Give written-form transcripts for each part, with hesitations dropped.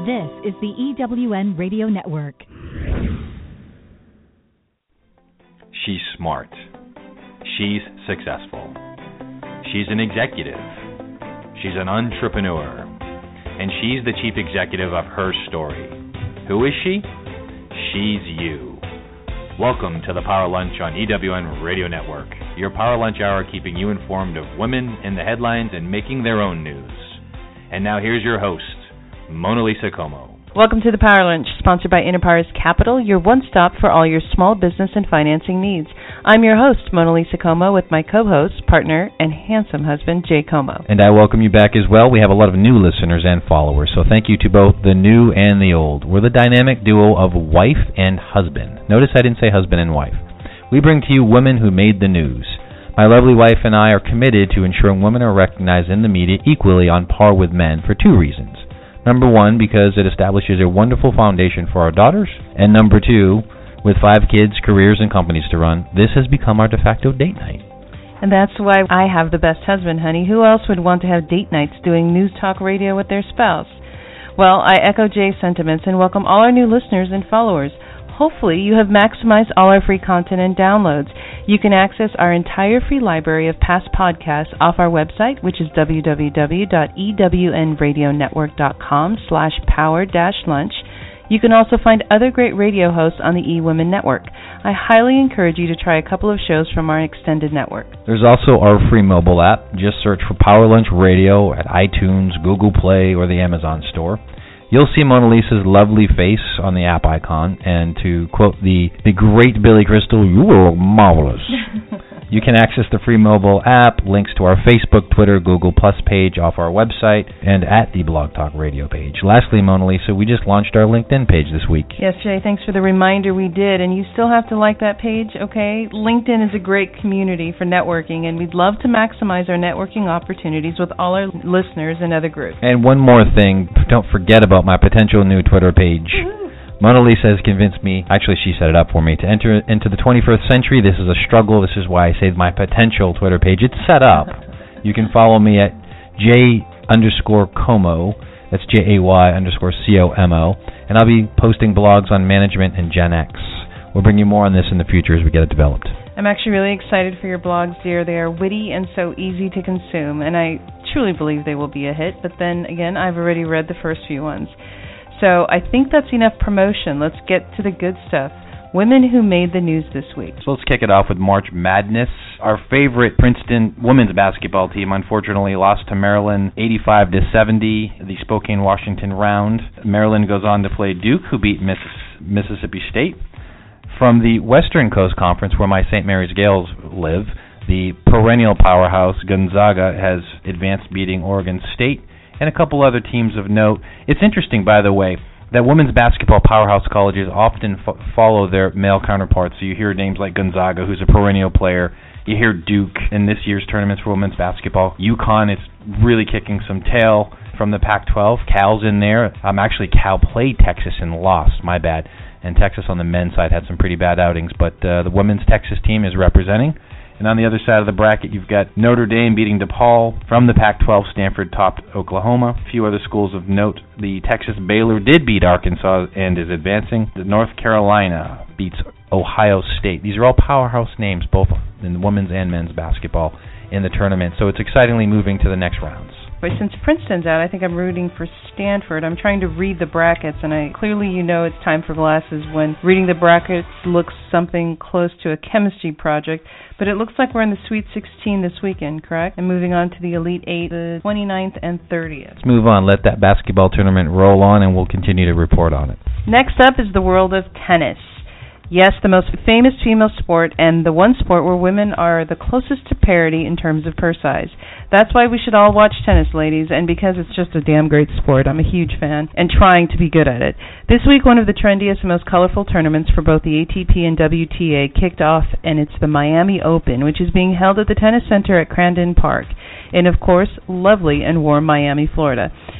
This is the EWN Radio Network. She's smart. She's successful. She's an executive. She's an entrepreneur. And she's the chief executive of her story. Who is she? She's you. Welcome to the Power Lunch on EWN Radio Network. Your Power Lunch Hour keeping you informed of women in the headlines and making their own news. And now here's your host, Mona Lisa Como. Welcome to the Power Lunch, sponsored by Enterprise Capital, your one-stop for all your small business and financing needs. I'm your host, Mona Lisa Como, with my co-host, partner, and handsome husband, Jay Como. And I welcome you back as well. We have a lot of new listeners and followers, so thank you to both the new and the old. We're the dynamic duo of wife and husband. Notice I didn't say husband and wife. We bring to you women who made the news. My lovely wife and I are committed to ensuring women are recognized in the media equally on par with men for two reasons. Number one, because it establishes a wonderful foundation for our daughters. And number two, with 5 kids, careers, and companies to run, this has become our de facto date night. And that's why I have the best husband, honey. Who else would want to have date nights doing news talk radio with their spouse? Well, I echo Jay's sentiments and welcome all our new listeners and followers. Hopefully, you have maximized all our free content and downloads. You can access our entire free library of past podcasts off our website, which is www.ewnradionetwork.com/power-lunch. You can also find other great radio hosts on the eWomen Network. I highly encourage you to try a couple of shows from our extended network. There's also our free mobile app. Just search for Power Lunch Radio at iTunes, Google Play, or the Amazon store. You'll see Mona Lisa's lovely face on the app icon, and to quote the great Billy Crystal, you are marvelous. You can access the free mobile app, links to our Facebook, Twitter, Google Plus page off our website, and at the Blog Talk Radio page. Lastly, Mona Lisa, we just launched our LinkedIn page this week. Yes, Jay, thanks for the reminder. We did, and you still have to like that page, okay? LinkedIn is a great community for networking, and we'd love to maximize our networking opportunities with all our listeners and other groups. And one more thing, don't forget about my potential new Twitter page. Woo-hoo. Mona Lisa has convinced me, actually she set it up for me, to enter into the 21st century. This is a struggle. This is why I say my potential Twitter page. It's set up. You can follow me at J_Como. That's JAY_COMO. And I'll be posting blogs on management and Gen X. We'll bring you more on this in the future as we get it developed. I'm actually really excited for your blogs, dear. They are witty and so easy to consume, and I truly believe they will be a hit. But then again, I've already read the first few ones. So I think that's enough promotion. Let's get to the good stuff. Women who made the news this week. So let's kick it off with March Madness. Our favorite Princeton women's basketball team unfortunately lost to Maryland 85-70, the Spokane-Washington round. Maryland goes on to play Duke, who beat Mississippi State. From the Western Coast Conference, where my St. Mary's Gales live, the perennial powerhouse Gonzaga has advanced, beating Oregon State and a couple other teams of note. It's interesting, by the way, that women's basketball powerhouse colleges often follow their male counterparts. So you hear names like Gonzaga, who's a perennial player. You hear Duke in this year's tournaments for women's basketball. UConn is really kicking some tail from the Pac-12. Cal's in there. Actually, Cal played Texas and lost. My bad. And Texas on the men's side had some pretty bad outings. But the women's Texas team is representing. And on the other side of the bracket, you've got Notre Dame beating DePaul. From the Pac-12, Stanford topped Oklahoma. A few other schools of note. The Texas Baylor did beat Arkansas and is advancing. The North Carolina beats Ohio State. These are all powerhouse names, both in women's and men's basketball in the tournament. So it's excitingly moving to the next rounds. But since Princeton's out, I think I'm rooting for Stanford. I'm trying to read the brackets, and clearly you know it's time for glasses when reading the brackets looks something close to a chemistry project. But it looks like we're in the Sweet 16 this weekend, correct? And moving on to the Elite 8, the 29th and 30th. Let's move on. Let that basketball tournament roll on, and we'll continue to report on it. Next up is the world of tennis. Yes, the most famous female sport, and the one sport where women are the closest to parity in terms of purse size. That's why we should all watch tennis, ladies, and because it's just a damn great sport. I'm a huge fan, and trying to be good at it. This week, one of the trendiest and most colorful tournaments for both the ATP and WTA kicked off, and it's the Miami Open, which is being held at the Tennis Center at Crandon Park in, of course, lovely and warm Miami, Florida.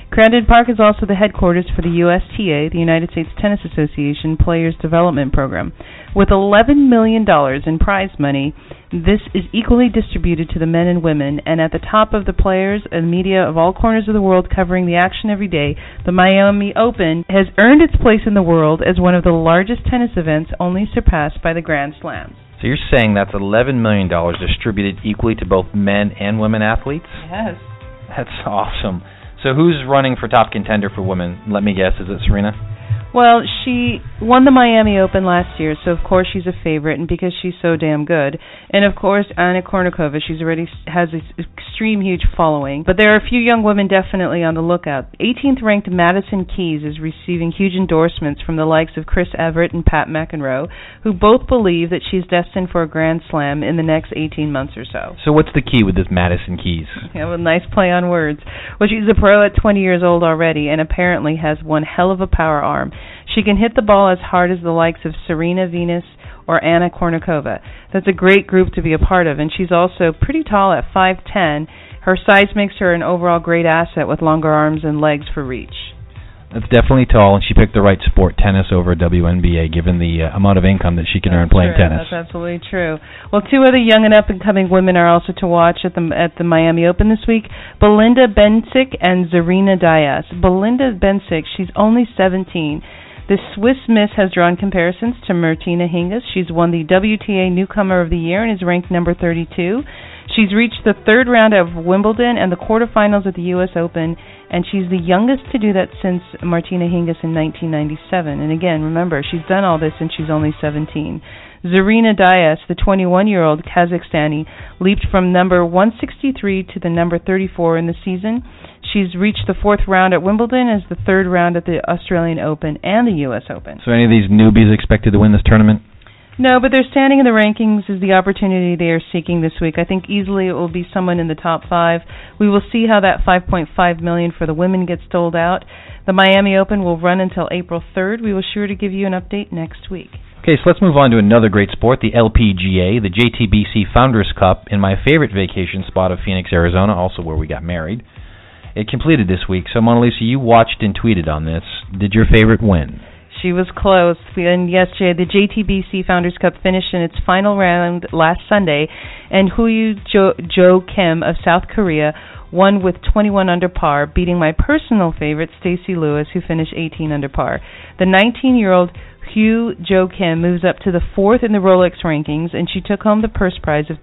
Crandon Park is also the headquarters for the USTA, the United States Tennis Association Players Development Program. With $11 million in prize money, this is equally distributed to the men and women, and at the top of the players and media of all corners of the world covering the action every day, the Miami Open has earned its place in the world as one of the largest tennis events, only surpassed by the Grand Slams. So you're saying that's $11 million distributed equally to both men and women athletes? Yes. That's awesome. So who's running for top contender for women? Let me guess, is it Serena? Well, she won the Miami Open last year, so of course she's a favorite, and because she's so damn good. And of course, Anna Kournikova, she's already has this extreme huge following. But there are a few young women definitely on the lookout. 18th ranked Madison Keys is receiving huge endorsements from the likes of Chris Evert and Pat McEnroe, who both believe that she's destined for a Grand Slam in the next 18 months or so. So what's the key with this Madison Keys? Yeah, well, nice play on words. Well, she's a pro at 20 years old already, and apparently has one hell of a power arm. She can hit the ball as hard as the likes of Serena Venus or Anna Kournikova. That's a great group to be a part of, and she's also pretty tall at 5'10". Her size makes her an overall great asset with longer arms and legs for reach. That's definitely tall, and she picked the right sport, tennis over WNBA, given the amount of income that she can earn playing tennis. That's absolutely true. Well, two other young and up-and-coming women are also to watch at the Miami Open this week, Belinda Bencic and Zarina Diaz. Belinda Bencic, she's only 17. The Swiss Miss has drawn comparisons to Martina Hingis. She's won the WTA Newcomer of the Year and is ranked number 32. She's reached the third round of Wimbledon and the quarterfinals at the U.S. Open, and she's the youngest to do that since Martina Hingis in 1997. And again, remember, she's done all this since she's only 17. Zarina Diaz, the 21-year-old Kazakhstani, leaped from number 163 to the number 34 in the season. She's reached the fourth round at Wimbledon, as the third round at the Australian Open and the U.S. Open. So any of these newbies expected to win this tournament? No, but their standing in the rankings is the opportunity they are seeking this week. I think easily it will be someone in the top 5. We will see how that $5.5 million for the women gets doled out. The Miami Open will run until April 3rd. We will sure to give you an update next week. Okay, so let's move on to another great sport, the LPGA, the JTBC Founders Cup, in my favorite vacation spot of Phoenix, Arizona, also where we got married. It completed this week. So, Mona Lisa, you watched and tweeted on this. Did your favorite win? She was close. And yesterday, the JTBC Founders Cup finished in its final round last Sunday, and Huyu Jo Kim of South Korea won with 21 under par, beating my personal favorite, Stacey Lewis, who finished 18 under par. The 19-year-old Huyu Jo Kim moves up to the 4th in the Rolex rankings, and she took home the purse prize of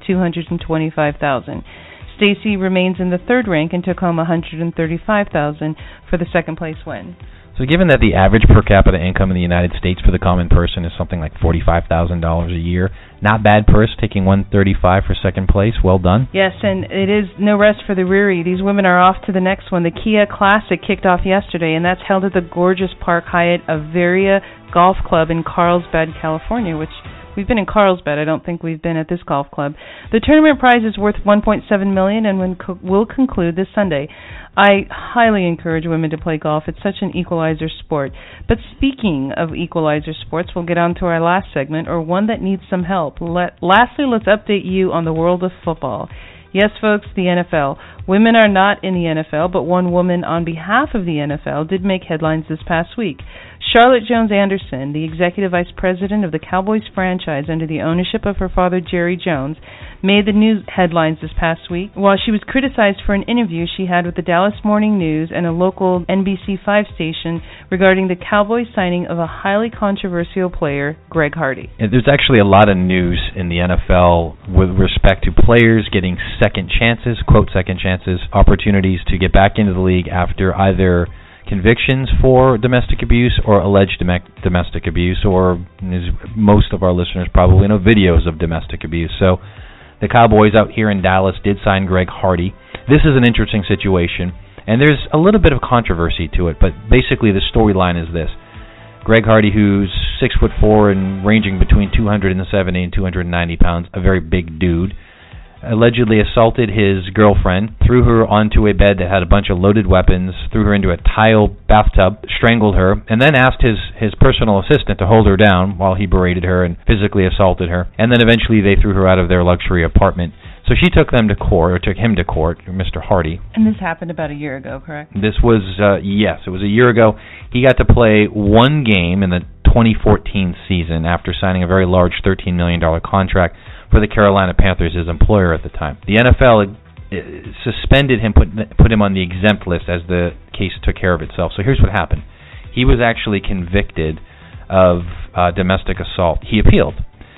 $225,000. Stacey remains in the 3rd rank and took home $135,000 for the second place win. So given that the average per capita income in the United States for the common person is something like $45,000 a year, not bad purse, taking $135,000 for second place. Well done. Yes, and it is no rest for the weary. These women are off to the next one. The Kia Classic kicked off yesterday, and that's held at the gorgeous Park Hyatt Averia Golf Club in Carlsbad, California, which we've been in Carlsbad. I don't think we've been at this golf club. The tournament prize is worth $1.7 million and will conclude this Sunday. I highly encourage women to play golf. It's such an equalizer sport. But speaking of equalizer sports, we'll get on to our last segment, or one that needs some help. Lastly, let's update you on the world of football. Yes, folks, the NFL. Women are not in the NFL, but one woman on behalf of the NFL did make headlines this past week. Charlotte Jones Anderson, the executive vice president of the Cowboys franchise under the ownership of her father, Jerry Jones, made the news headlines this past week while she was criticized for an interview she had with the Dallas Morning News and a local NBC5 station regarding the Cowboys signing of a highly controversial player, Greg Hardy. There's actually a lot of news in the NFL with respect to players getting second chances, quote second chances, opportunities to get back into the league after either convictions for domestic abuse or alleged domestic abuse, or, as most of our listeners probably know, videos of domestic abuse. So the Cowboys out here in Dallas did sign Greg Hardy. This is an interesting situation, and there's a little bit of controversy to it, but basically the storyline is this. Greg Hardy, who's 6'4" and ranging between 270 and 290 pounds, a very big dude, allegedly assaulted his girlfriend, threw her onto a bed that had a bunch of loaded weapons, threw her into a tile bathtub, strangled her, and then asked his personal assistant to hold her down while he berated her and physically assaulted her. And then eventually they threw her out of their luxury apartment. So she took them to court, or took him to court, Mr. Hardy. And this happened about a year ago, correct? This was, yes, it was a year ago. He got to play one game in the 2014 season after signing a very large $13 million contract for the Carolina Panthers, his employer at the time. The NFL suspended him, put him on the exempt list as the case took care of itself. So here's what happened. He was actually convicted of domestic assault. He appealed.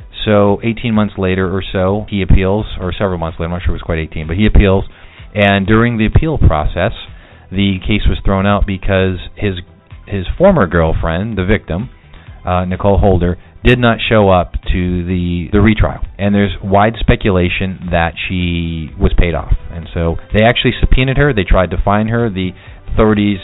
So 18 months later or so, he appeals, or several months later, I'm not sure it was quite 18, but he appeals. And during the appeal process, the case was thrown out because his former girlfriend, the victim, Nicole Holder, did not show up to the retrial. And there's wide speculation that she was paid off. And so they actually subpoenaed her. They tried to find her. The authorities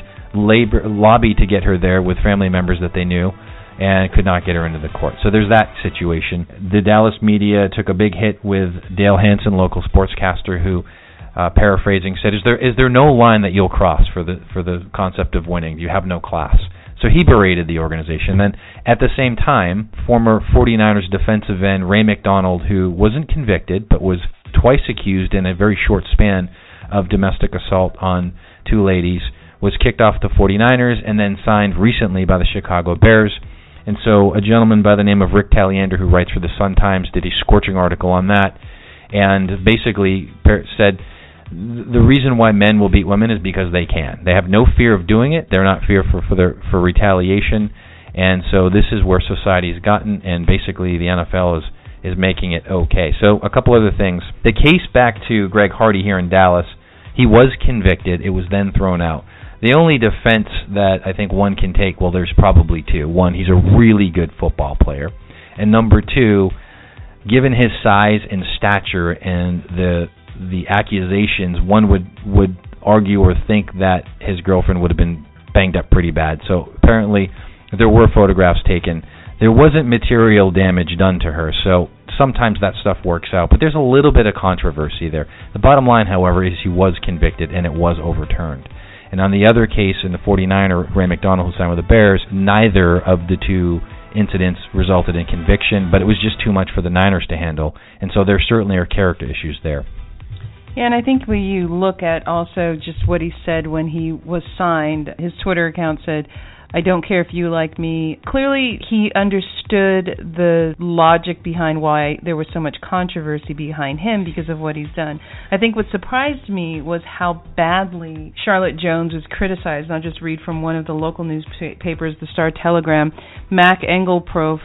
lobbied to get her there with family members that they knew, and could not get her into the court. So there's that situation. The Dallas media took a big hit with Dale Hansen, local sportscaster, who, paraphrasing, said, "Is there no line that you'll cross for the concept of winning? You have no class." So he berated the organization. Then at the same time, former 49ers defensive end Ray McDonald, who wasn't convicted but was twice accused in a very short span of domestic assault on two ladies, was kicked off the 49ers and then signed recently by the Chicago Bears. And so a gentleman by the name of Rick Taliander, who writes for the Sun-Times, did a scorching article on that and basically said the reason why men will beat women is because they can. They have no fear of doing it. They're not fearful for retaliation. And so this is where society has gotten, and basically the NFL is making it okay. So a couple other things. The case back to Greg Hardy here in Dallas, he was convicted. It was then thrown out. The only defense that I think one can take, well, there's probably two. One, he's a really good football player. And number two, given his size and stature and the accusations, one would argue or think that his girlfriend would have been banged up pretty bad. So apparently there were photographs taken. There wasn't material damage done to her, so sometimes that stuff works out. But there's a little bit of controversy there. The bottom line, however, is he was convicted and it was overturned. And on the other case, in the 49er, Ray McDonald, who signed with the Bears, neither of the two incidents resulted in conviction, but it was just too much for the Niners to handle. And so there certainly are character issues there. Yeah, and I think when you look at also just what he said when he was signed, his Twitter account said, "I don't care if you like me." Clearly, he understood the logic behind why there was so much controversy behind him because of what he's done. I think what surprised me was how badly Charlotte Jones was criticized. I'll just read from one of the local newspapers, the Star-Telegram. Mac Engel, prof,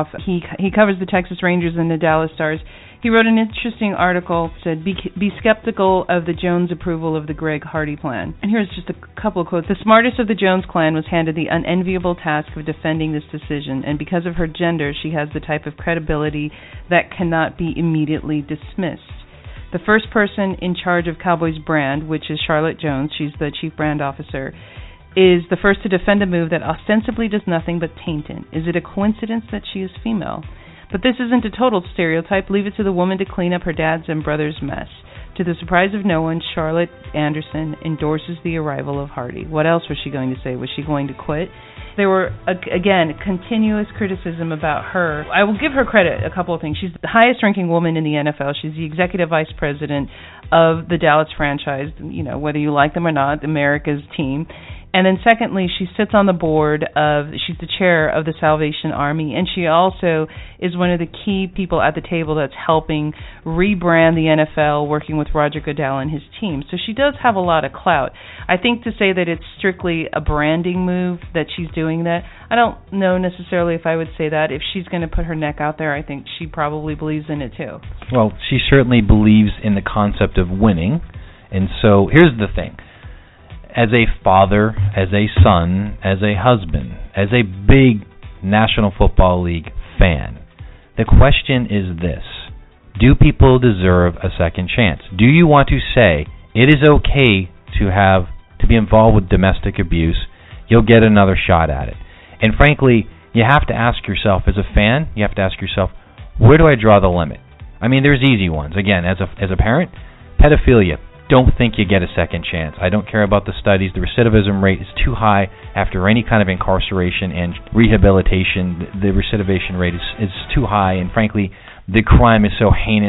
he covers the Texas Rangers and the Dallas Stars. He wrote an interesting article, said, be skeptical of the Jones approval of the Greg Hardy plan. And here's just a couple of quotes. "The smartest of the Jones clan was handed the unenviable task of defending this decision, and because of her gender, she has the type of credibility that cannot be immediately dismissed. The first person in charge of Cowboys brand, which is Charlotte Jones, she's the chief brand officer, is the first to defend a move that ostensibly does nothing but taint it. Is it a coincidence that she is female? But this isn't a total stereotype. Leave it to the woman to clean up her dad's and brother's mess. To the surprise of no one, Charlotte Anderson endorses the arrival of Hardy." What else was she going to say? Was she going to quit? There were, again, continuous criticism about her. I will give her credit, a couple of things. She's the highest-ranking woman in the NFL. She's the executive vice president of the Dallas franchise, whether you like them or not, America's team. And then secondly, she sits on the board she's the chair of the Salvation Army, and she also is one of the key people at the table that's helping rebrand the NFL, working with Roger Goodell and his team. So she does have a lot of clout. I think to say that it's strictly a branding move that she's doing that, I don't know necessarily if I would say that. If she's going to put her neck out there, I think she probably believes in it too. Well, she certainly believes in the concept of winning. And so here's the thing. As a father, as a son, as a husband, as a big National Football League fan, the question is this: do people deserve a second chance? Do you want to say it is okay to be involved with domestic abuse? You'll get another shot at it. And frankly, you have to ask yourself, as a fan, you have to ask yourself, where do I draw the limit? I mean, there's easy ones. Again, as a parent, pedophilia. Don't think you get a second chance. I don't care about the studies. The recidivism rate is too high after any kind of incarceration and rehabilitation. The recidivation rate is too high, and frankly, the crime is so heinous.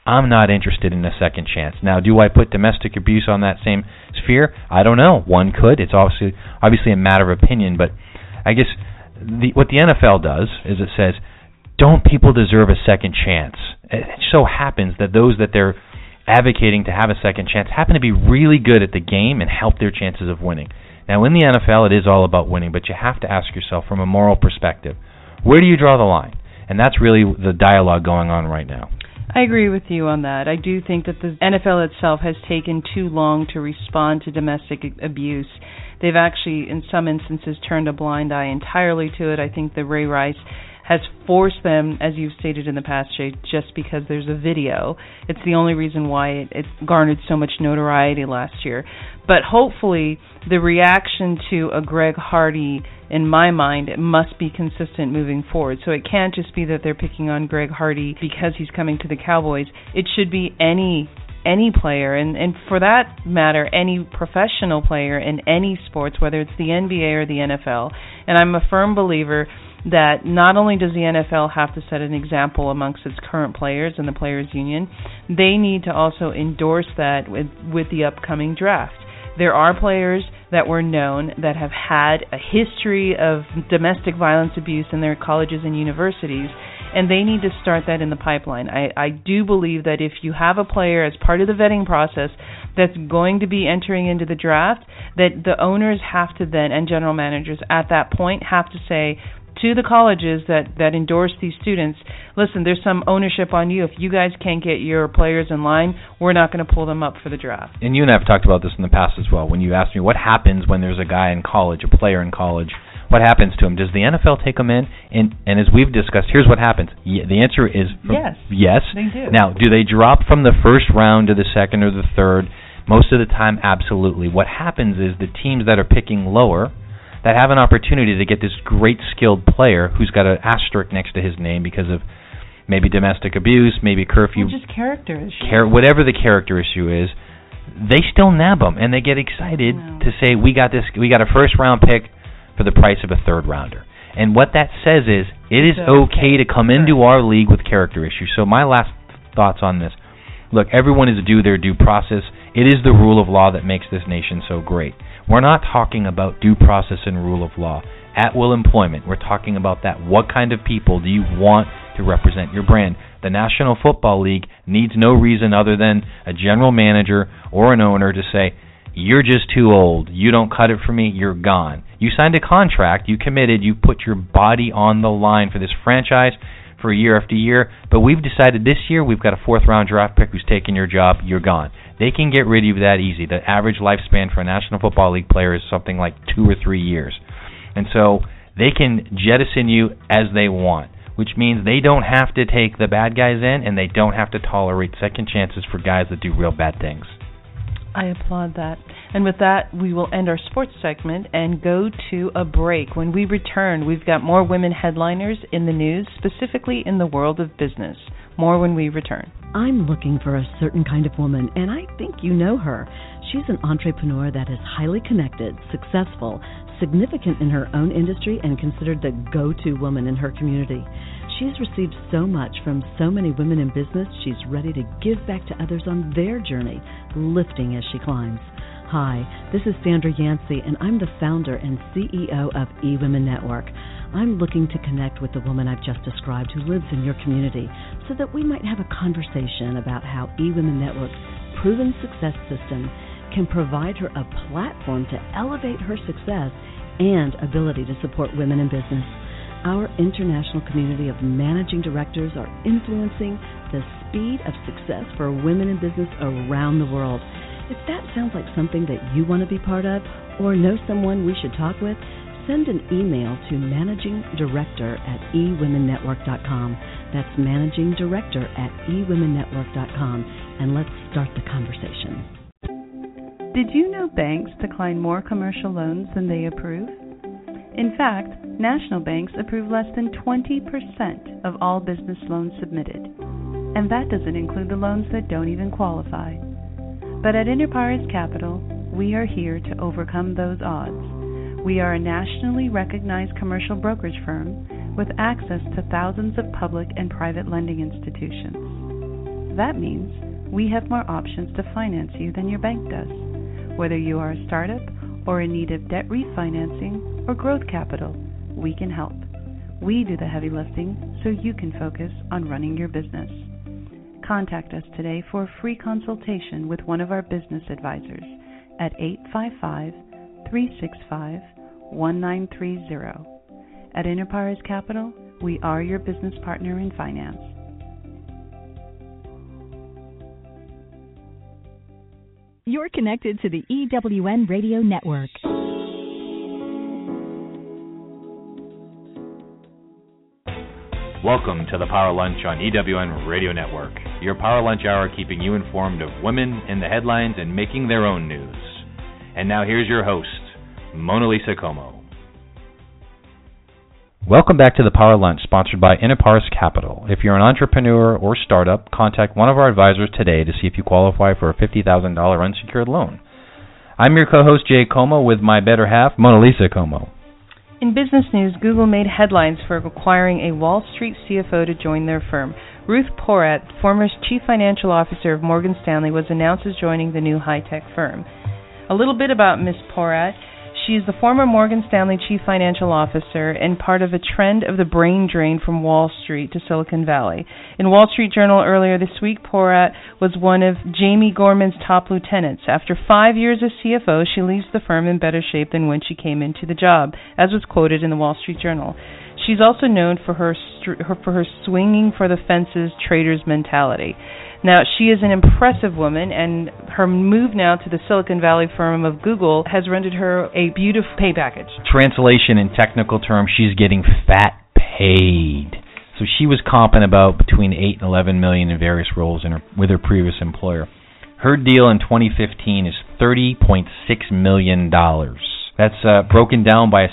I'm not interested in a second chance. Now, do I put domestic abuse on that same sphere? I don't know. One could. It's obviously a matter of opinion, but I guess what the NFL does is it says, don't people deserve a second chance? It so happens that those that they're advocating to have a second chance happen to be really good at the game and help their chances of winning. Now, in the NFL, it is all about winning, but you have to ask yourself from a moral perspective, where do you draw the line? And that's really the dialogue going on right now. I agree with you on that. I do think that the NFL itself has taken too long to respond to domestic abuse. They've actually, in some instances, turned a blind eye entirely to it. I think that Ray Rice has forced them, as you've stated in the past, Jay, just because there's a video. It's the only reason why it garnered so much notoriety last year. But hopefully the reaction to a Greg Hardy, in my mind, it must be consistent moving forward. So it can't just be that they're picking on Greg Hardy because he's coming to the Cowboys. It should be any player, and for that matter, any professional player in any sports, whether it's the NBA or the NFL. And I'm a firm believer that not only does the NFL have to set an example amongst its current players and the Players Union, they need to also endorse that with the upcoming draft. There are players that were known that have had a history of domestic violence abuse in their colleges and universities, and they need to start that in the pipeline. I do believe that if you have a player as part of the vetting process that's going to be entering into the draft, that the owners have to then, and general managers at that point, have to say to the colleges that endorse these students, listen, there's some ownership on you. If you guys can't get your players in line, we're not going to pull them up for the draft. And you and I have talked about this in the past as well. When you asked me what happens when there's a guy in college, a player in college, what happens to him? Does the NFL take him in? And as we've discussed, here's what happens. The answer is yes. They do. Now, do they drop from the first round to the second or the third? Most of the time, absolutely. What happens is the teams that are picking lower, that have an opportunity to get this great skilled player who's got an asterisk next to his name because of maybe domestic abuse, maybe curfew, or just character issue. Whatever the character issue is, they still nab them and they get excited to say we got a first round pick for the price of a third rounder. And what that says is it is okay to come into our league with character issues. So my last thoughts on this. Look, everyone is due their due process. It is the rule of law that makes this nation so great. We're not talking about due process and rule of law. At-will employment, we're talking about that. What kind of people do you want to represent your brand? The National Football League needs no reason other than a general manager or an owner to say, you're just too old, you don't cut it for me, you're gone. You signed a contract, you committed, you put your body on the line for this franchise for year after year, but we've decided this year we've got a fourth-round draft pick who's taking your job, you're gone. They can get rid of you that easy. The average lifespan for a National Football League player is something like 2 or 3 years. And so they can jettison you as they want, which means they don't have to take the bad guys in and they don't have to tolerate second chances for guys that do real bad things. I applaud that. And with that, we will end our sports segment and go to a break. When we return, we've got more women headliners in the news, specifically in the world of business. More when we return. I'm looking for a certain kind of woman, and I think you know her. She's an entrepreneur that is highly connected, successful, significant in her own industry, and considered the go-to woman in her community. She's received so much from so many women in business, she's ready to give back to others on their journey, lifting as she climbs. Hi, this is Sandra Yancey, and I'm the founder and CEO of eWomen Network. I'm looking to connect with the woman I've just described who lives in your community so that we might have a conversation about how eWomen Network's proven success system can provide her a platform to elevate her success and ability to support women in business. Our international community of managing directors are influencing the speed of success for women in business around the world. If that sounds like something that you want to be part of or know someone we should talk with, send an email to managingdirector@ewomennetwork.com. That's managingdirector@ewomennetwork.com, and let's start the conversation. Did you know banks decline more commercial loans than they approve? In fact, national banks approve less than 20% of all business loans submitted. And that doesn't include the loans that don't even qualify. But at Enterprise Capital, we are here to overcome those odds. We are a nationally recognized commercial brokerage firm with access to thousands of public and private lending institutions. That means we have more options to finance you than your bank does. Whether you are a startup or in need of debt refinancing or growth capital, we can help. We do the heavy lifting so you can focus on running your business. Contact us today for a free consultation with one of our business advisors at 855-365-1930. At Enterprise Capital, we are your business partner in finance. You're connected to the EWN Radio Network. Welcome to the Power Lunch on EWN Radio Network. Your Power Lunch Hour keeping you informed of women in the headlines and making their own news. And now here's your host, Mona Lisa Como. Welcome back to the Power Lunch, sponsored by Innoparis Capital. If you're an entrepreneur or startup, contact one of our advisors today to see if you qualify for a $50,000 unsecured loan. I'm your co-host, Jay Como, with my better half, Mona Lisa Como. In business news, Google made headlines for acquiring a Wall Street CFO to join their firm. Ruth Porat, former chief financial officer of Morgan Stanley, was announced as joining the new high-tech firm. A little bit about Ms. Porat. She is the former Morgan Stanley chief financial officer and part of a trend of the brain drain from Wall Street to Silicon Valley. In Wall Street Journal earlier this week, Porat was one of Jamie Gorman's top lieutenants. After 5 years as CFO, she leaves the firm in better shape than when she came into the job, as was quoted in the Wall Street Journal. She's also known for her swinging for the fences trader's mentality. Now, she is an impressive woman, and her move now to the Silicon Valley firm of Google has rendered her a beautiful pay package. Translation in technical terms, she's getting fat paid. So she was comping about between $8 and $11 million in various roles with her previous employer. Her deal in 2015 is $30.6 million. That's broken down by a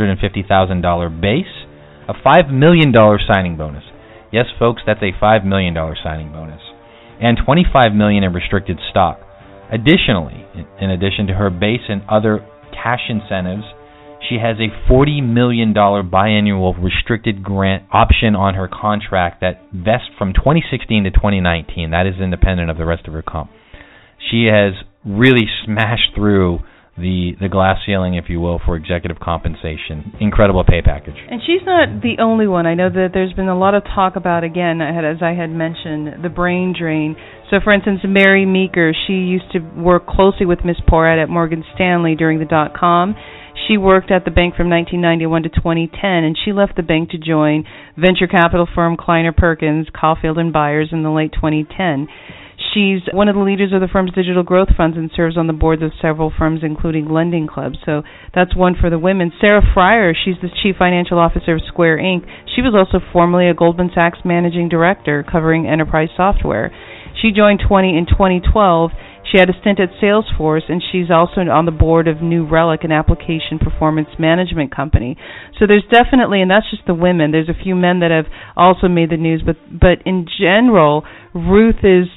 $650,000 base, a $5 million signing bonus. Yes, folks, that's a $5 million signing bonus. And $25 million in restricted stock. Additionally, in addition to her base and other cash incentives, she has a $40 million biannual restricted grant option on her contract that vests from 2016 to 2019. That is independent of the rest of her comp. She has really smashed through the glass ceiling, if you will, for executive compensation. Incredible pay package. And she's not the only one. I know that there's been a lot of talk about, again, as I had mentioned, the brain drain. So, for instance, Mary Meeker, she used to work closely with Ms. Porat at Morgan Stanley during the dot-com. She worked at the bank from 1991 to 2010, and she left the bank to join venture capital firm Kleiner Perkins, Caulfield & Byers in the late 2010. She's one of the leaders of the firm's digital growth funds and serves on the boards of several firms, including lending clubs. So that's one for the women. Sarah Fryer, she's the chief financial officer of Square Inc. She was also formerly a Goldman Sachs managing director covering enterprise software. She joined in 2012. She had a stint at Salesforce, and she's also on the board of New Relic, an application performance management company. So there's definitely, and that's just the women, there's a few men that have also made the news, but in general, Ruth is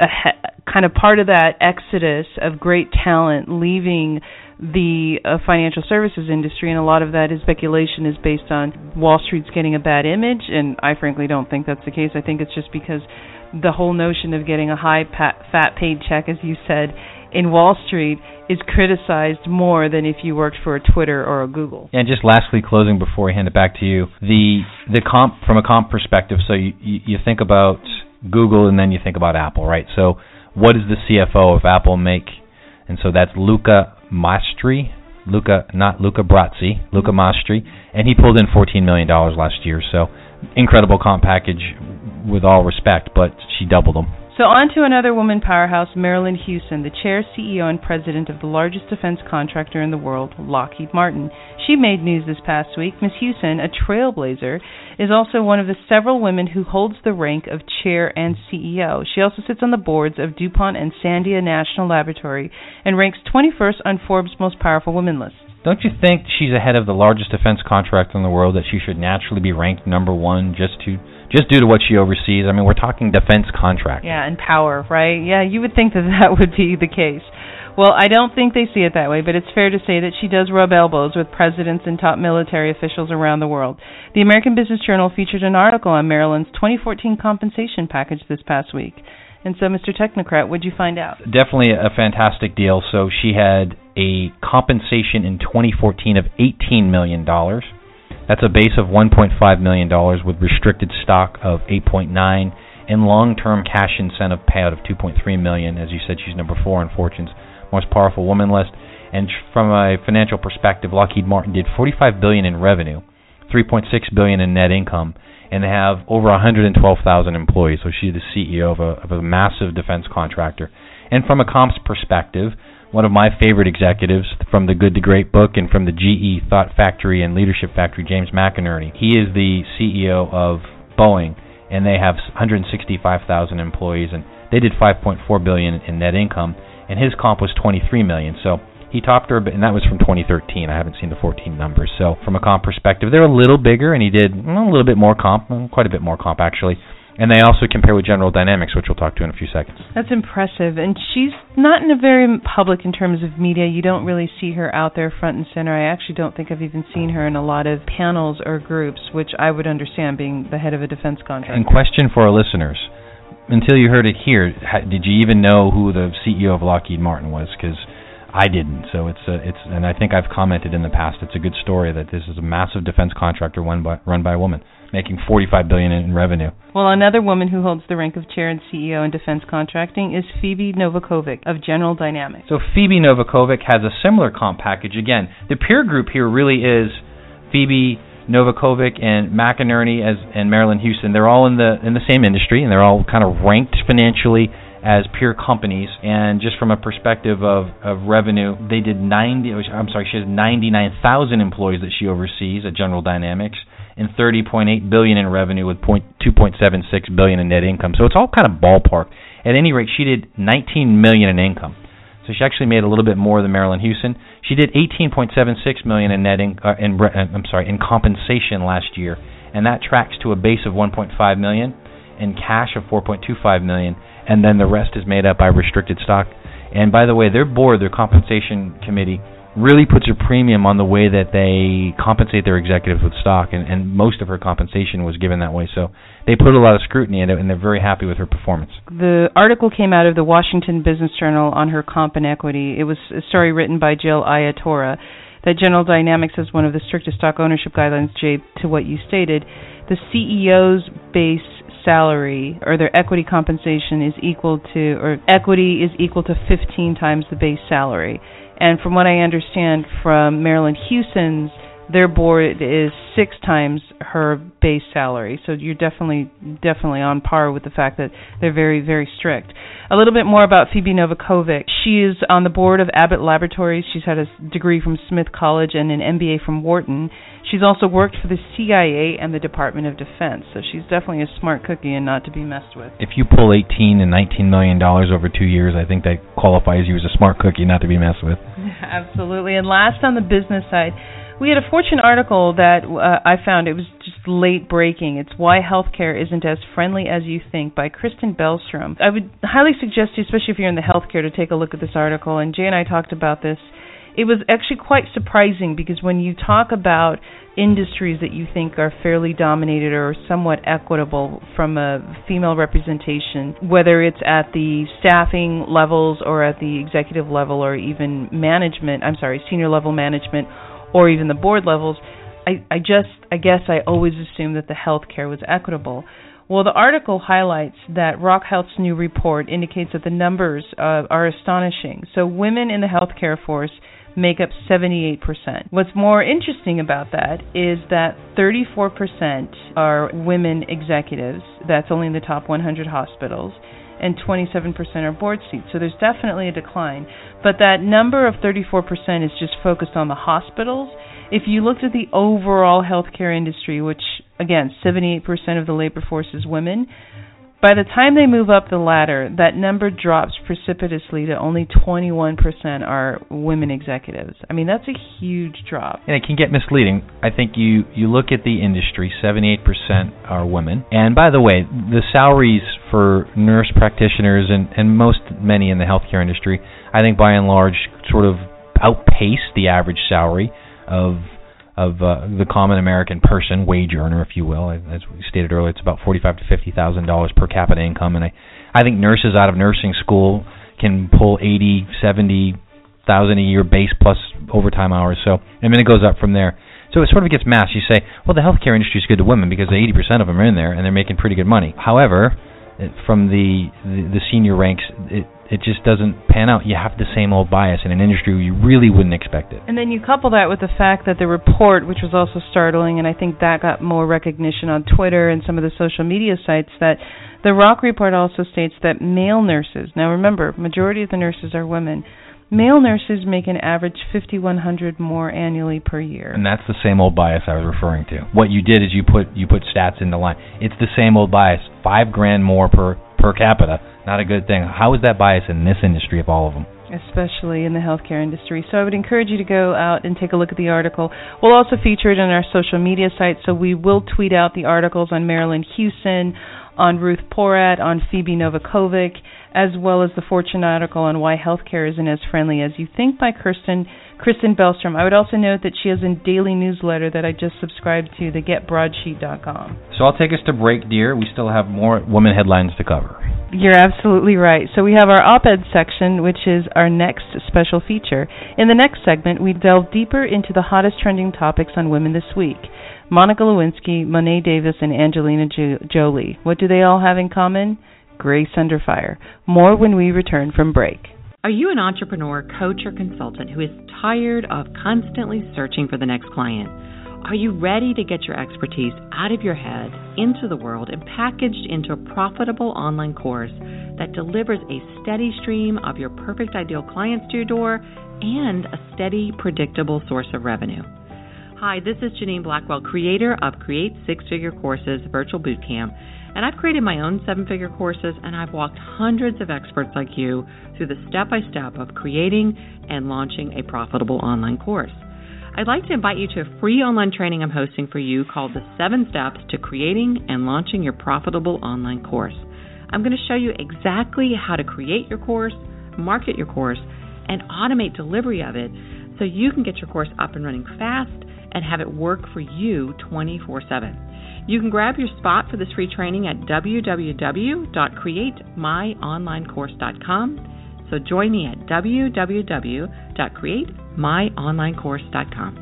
kind of part of that exodus of great talent leaving the financial services industry, and a lot of that is speculation is based on Wall Street's getting a bad image, and I frankly don't think that's the case. I think it's just because the whole notion of getting a high fat paid check, as you said, in Wall Street is criticized more than if you worked for a Twitter or a Google. And just lastly, closing before I hand it back to you, the comp, from a comp perspective, so you think about Google and then you think about Apple, right? So what does the CFO of Apple make? And so that's Luca Mastri, not Luca Brazzi, Luca Mastri, and he pulled in $14 million last year. So incredible comp package with all respect, but she doubled them. So on to another woman powerhouse, Marilyn Hewson, the chair, CEO, and president of the largest defense contractor in the world, Lockheed Martin. She made news this past week. Ms. Hewson, a trailblazer, is also one of the several women who holds the rank of chair and CEO. She also sits on the boards of DuPont and Sandia National Laboratory and ranks 21st on Forbes' Most Powerful Women list. Don't you think she's ahead of the largest defense contractor in the world, that she should naturally be ranked number one just due to what she oversees? I mean, we're talking defense contractor. Yeah, and power, right? Yeah, you would think that would be the case. Well, I don't think they see it that way, but it's fair to say that she does rub elbows with presidents and top military officials around the world. The American Business Journal featured an article on Marilyn's 2014 compensation package this past week. And so, Mr. Technocrat, what'd you find out? Definitely a fantastic deal. So she had a compensation in 2014 of $18 million. That's a base of $1.5 million with restricted stock of $8.9 million and long-term cash incentive payout of $2.3 million. As you said, she's number 4 on Fortune's Most Powerful Women list. And from a financial perspective, Lockheed Martin did $45 billion in revenue, $3.6 billion in net income, and they have over 112,000 employees. So she's the CEO of a massive defense contractor. And from a comps perspective, one of my favorite executives from the Good to Great book and from the GE Thought Factory and Leadership Factory, James McInerney. He is the CEO of Boeing, and they have 165,000 employees, and they did $5.4 billion in net income, and his comp was $23 million. So he topped her, and that was from 2013. I haven't seen the 14 numbers. So from a comp perspective, they're a little bigger, and he did a little bit more comp, quite a bit more comp actually. And they also compare with General Dynamics, which we'll talk to in a few seconds. That's impressive. And she's not in a very public in terms of media. You don't really see her out there front and center. I actually don't think I've even seen her in a lot of panels or groups, which I would understand being the head of a defense contractor. And question for our listeners. Until you heard it here, did you even know who the CEO of Lockheed Martin was? Because I didn't. So it's and I think I've commented in the past, it's a good story that this is a massive defense contractor run by a woman, making $45 billion in revenue. Well, another woman who holds the rank of chair and CEO in defense contracting is Phoebe Novakovic of General Dynamics. So Phoebe Novakovic has a similar comp package. Again, the peer group here really is Phoebe Novakovic and McInerney and Marilyn Houston. They're all in the same industry, and they're all kind of ranked financially as peer companies. And just from a perspective of revenue, they did she has 99,000 employees that she oversees at General Dynamics, and $30.8 billion in revenue with $2.76 billion in net income. So it's all kind of ballpark. At any rate, she did $19 million in income. So she actually made a little bit more than Marilyn Houston. She did $18.76 million in compensation last year, and that tracks to a base of $1.5 million and cash of $4.25 million, and then the rest is made up by restricted stock. And by the way, their board, their compensation committee, really puts a premium on the way that they compensate their executives with stock, and most of her compensation was given that way. So they put a lot of scrutiny in it, and they're very happy with her performance. The article came out of the Washington Business Journal on her comp and equity. It was a story written by Jill Ayatora that General Dynamics has one of the strictest stock ownership guidelines, Jay, to what you stated. The CEO's base salary or their equity compensation is equal to 15 times the base salary. And from what I understand from Marilyn Houston's, their board is 6 times her base salary. So you're definitely on par with the fact that they're very, very strict. A little bit more about Phoebe Novakovic. She is on the board of Abbott Laboratories. She's had a degree from Smith College and an MBA from Wharton. She's also worked for the CIA and the Department of Defense. So she's definitely a smart cookie and not to be messed with. If you pull $18 and $19 million over 2 years, I think that qualifies you as a smart cookie not to be messed with. Absolutely. And last on the business side, we had a Fortune article that I found. It was just late breaking. It's Why Healthcare Isn't as Friendly as You Think by Kristen Bellstrom. I would highly suggest you, especially if you're in the healthcare, to take a look at this article. And Jay and I talked about this. It was actually quite surprising because when you talk about industries that you think are fairly dominated or somewhat equitable from a female representation, whether it's at the staffing levels or at the executive level or even senior level management, or even the board levels, I guess I always assumed that the healthcare was equitable. Well, the article highlights that Rock Health's new report indicates that the numbers are astonishing. So women in the healthcare force make up 78%. What's more interesting about that is that 34% are women executives. That's only in the top 100 hospitals. And 27% are board seats. So there's definitely a decline. But that number of 34% is just focused on the hospitals. If you looked at the overall healthcare industry, which, again, 78% of the labor force is women, by the time they move up the ladder, that number drops precipitously to only 21% are women executives. I mean, that's a huge drop. And it can get misleading. I think you look at the industry, 78% are women. And by the way, the salaries for nurse practitioners and many in the healthcare industry, I think by and large sort of outpace the average salary of the common American person, wage earner, if you will. As we stated earlier, it's about $45,000 to $50,000 per capita income, and I think nurses out of nursing school can pull $80,000, $70,000 a year base plus overtime hours. So, and then it goes up from there. So it sort of gets masked. You say, well, the healthcare industry is good to women because 80% of them are in there and they're making pretty good money. However, from the senior ranks, it just doesn't pan out. You have the same old bias in an industry where you really wouldn't expect it. And then you couple that with the fact that the report, which was also startling, and I think that got more recognition on Twitter and some of the social media sites, that the Rock Report also states that male nurses, now remember, majority of the nurses are women, male nurses make an average $5,100 more annually per year. And that's the same old bias I was referring to. What you did is you put stats in the line. It's the same old bias. $5,000 more per capita. Not a good thing. How is that bias in this industry of all of them? Especially in the healthcare industry. So I would encourage you to go out and take a look at the article. We'll also feature it on our social media sites, so we will tweet out the articles on Marilyn Hewson, on Ruth Porat, on Phoebe Novakovic, as well as the Fortune article on why healthcare isn't as friendly as you think by Kristen Bellstrom. I would also note that she has a daily newsletter that I just subscribed to, the getbroadsheet.com. So I'll take us to break, dear. We still have more women headlines to cover. You're absolutely right. So we have our op-ed section, which is our next special feature. In the next segment, we delve deeper into the hottest trending topics on women this week. Monica Lewinsky, Monet Davis, and Angelina Jolie. What do they all have in common? Grace Under Fire. More when we return from break. Are you an entrepreneur, coach, or consultant who is tired of constantly searching for the next client? Are you ready to get your expertise out of your head, into the world, and packaged into a profitable online course that delivers a steady stream of your perfect ideal clients to your door and a steady, predictable source of revenue? Hi, this is Janine Blackwell, creator of Create Six-Figure Courses Virtual Bootcamp, and I've created my own seven-figure courses, and I've walked hundreds of experts like you through the step-by-step of creating and launching a profitable online course. I'd like to invite you to a free online training I'm hosting for you called The 7 Steps to Creating and Launching Your Profitable Online Course. I'm going to show you exactly how to create your course, market your course, and automate delivery of it so you can get your course up and running fast and have it work for you 24/7. You can grab your spot for this free training at www.createmyonlinecourse.com. So join me at www.createmyonlinecourse.com.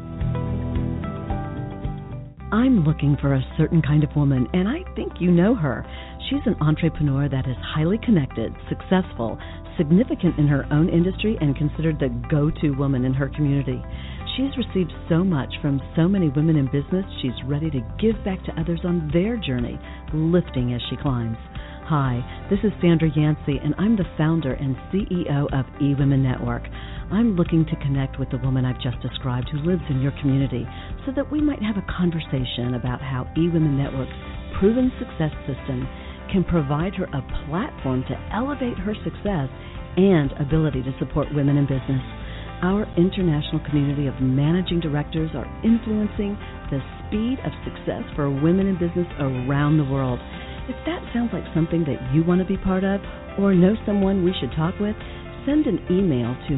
I'm looking for a certain kind of woman, and I think you know her. She's an entrepreneur that is highly connected, successful, significant in her own industry, and considered the go-to woman in her community. She's received so much from so many women in business, she's ready to give back to others on their journey, lifting as she climbs. Hi, this is Sandra Yancey, and I'm the founder and CEO of eWomen Network. I'm looking to connect with the woman I've just described who lives in your community so that we might have a conversation about how eWomen Network's proven success system can provide her a platform to elevate her success and ability to support women in business. Our international community of managing directors are influencing the speed of success for women in business around the world. If that sounds like something that you want to be part of or know someone we should talk with, send an email to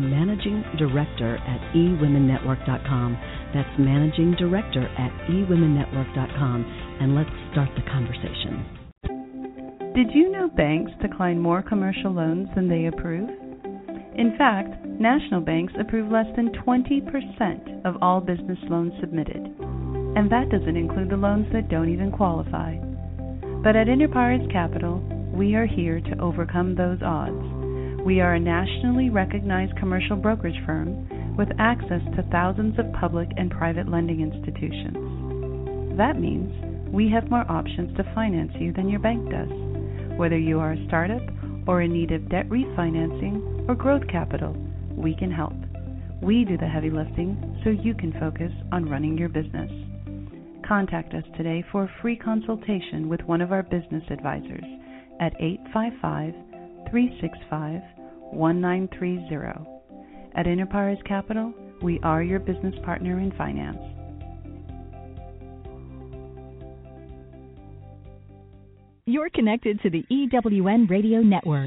managingdirector@ewomennetwork.com. That's managingdirector@ewomennetwork.com, and let's start the conversation. Did you know banks decline more commercial loans than they approve? In fact, national banks approve less than 20% of all business loans submitted. And that doesn't include the loans that don't even qualify. But at Enterprise Capital, we are here to overcome those odds. We are a nationally recognized commercial brokerage firm with access to thousands of public and private lending institutions. That means we have more options to finance you than your bank does, whether you are a startup or in need of debt refinancing or growth capital. We can help. We do the heavy lifting so you can focus on running your business. Contact us today for a free consultation with one of our business advisors at 855-365-1930. At Enterprise Capital, we are your business partner in finance. You're connected to the EWN Radio Network.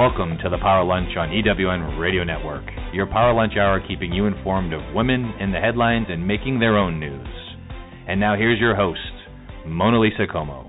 Welcome to the Power Lunch on EWN Radio Network. Your Power Lunch Hour keeping you informed of women in the headlines and making their own news. And now here's your host, Mona Lisa Como.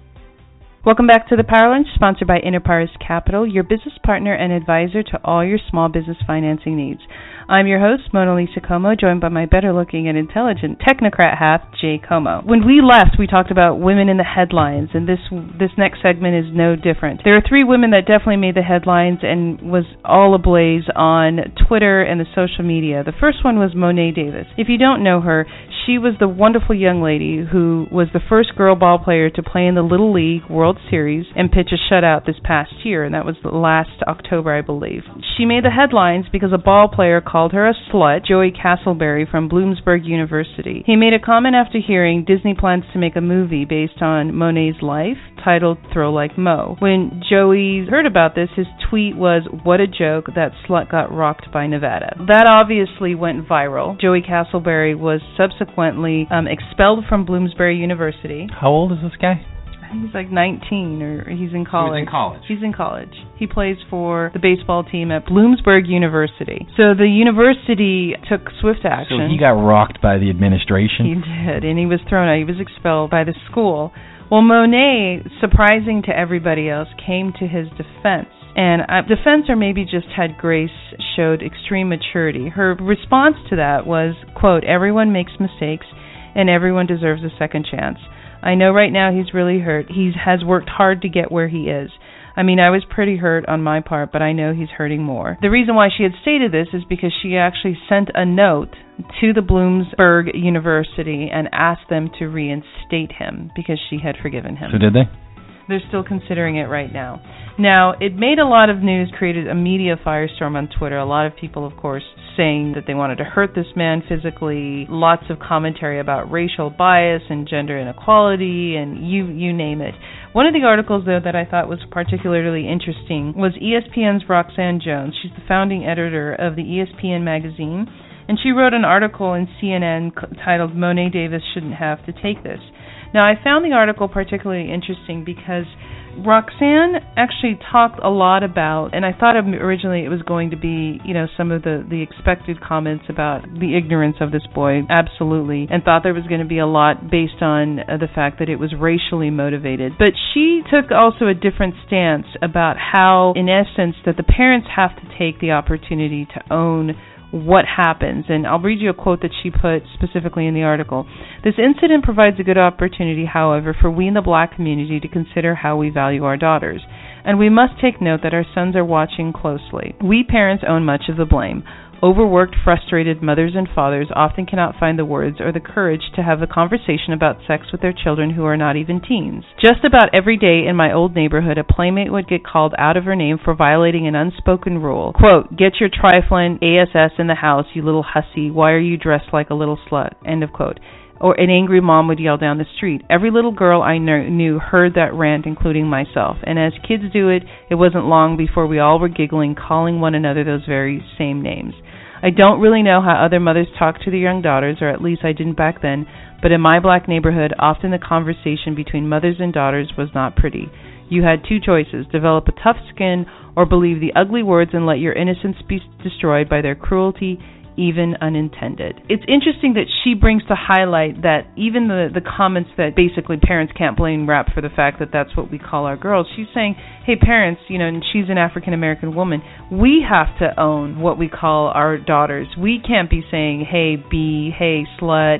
Welcome back to the Power Lunch, sponsored by Interpares Capital, your business partner and advisor to all your small business financing needs. I'm your host, Mona Lisa Como, joined by my better-looking and intelligent technocrat half, Jay Como. When we left, we talked about women in the headlines, and this next segment is no different. There are three women that definitely made the headlines and was all ablaze on Twitter and the social media. The first one was Mo'ne Davis. If you don't know her, she was the wonderful young lady who was the first girl ball player to play in the Little League World Series and pitch a shutout this past year, and that was last October, I believe. She made the headlines because a ball player called her a slut, Joey Castleberry from Bloomsburg University. He made a comment after hearing Disney plans to make a movie based on Mo'ne's life, titled Throw Like Mo. When Joey heard about this, his tweet was, "What a joke, that slut got rocked by Nevada." That obviously went viral. Joey Castleberry was subsequently expelled from Bloomsbury University. How old is this guy? He's like 19, or he's in college. He's in college. He plays for the baseball team at Bloomsburg University. So the university took swift action. So he got rocked by the administration? He did, and he was thrown out. He was expelled by the school. Well, Mo'ne, surprising to everybody else, came to his defense. And defense, or maybe just had grace, showed extreme maturity. Her response to that was, quote, "Everyone makes mistakes, and everyone deserves a second chance. I know right now he's really hurt. He has worked hard to get where he is. I mean, I was pretty hurt on my part, but I know he's hurting more." The reason why she had stated this is because she actually sent a note to the Bloomsburg University and asked them to reinstate him because she had forgiven him. So did they? They're still considering it right now. Now, it made a lot of news, created a media firestorm on Twitter. A lot of people, of course, saying that they wanted to hurt this man physically. Lots of commentary about racial bias and gender inequality, and you name it. One of the articles, though, that I thought was particularly interesting was ESPN's Roxanne Jones. She's the founding editor of the ESPN magazine, and she wrote an article in CNN titled "Mo'ne Davis Shouldn't Have to Take This." Now, I found the article particularly interesting because Roxanne actually talked a lot about, and I thought originally it was going to be, some of the expected comments about the ignorance of this boy, absolutely, and thought there was going to be a lot based on the fact that it was racially motivated. But she took also a different stance about how, in essence, that the parents have to take the opportunity to own what happens. And I'll read you a quote that she put specifically in the article. "This incident provides a good opportunity, however, for we in the black community to consider how we value our daughters. And we must take note that our sons are watching closely. We parents own much of the blame. Overworked, frustrated mothers and fathers often cannot find the words or the courage to have a conversation about sex with their children who are not even teens. Just about every day in my old neighborhood, a playmate would get called out of her name for violating an unspoken rule. Quote, 'Get your trifling ASS in the house, you little hussy. Why are you dressed like a little slut?' End of quote. Or an angry mom would yell down the street. Every little girl I knew heard that rant, including myself. And as kids do it, it wasn't long before we all were giggling, calling one another those very same names. I don't really know how other mothers talk to their young daughters, or at least I didn't back then, but in my black neighborhood, often the conversation between mothers and daughters was not pretty. You had two choices, develop a tough skin or believe the ugly words and let your innocence be destroyed by their cruelty, even unintended." It's interesting that she brings to highlight that even the comments that basically parents can't blame rap for the fact that that's what we call our girls. She's saying, hey, parents, and she's an African-American woman, we have to own what we call our daughters. We can't be saying, hey, B, hey, slut,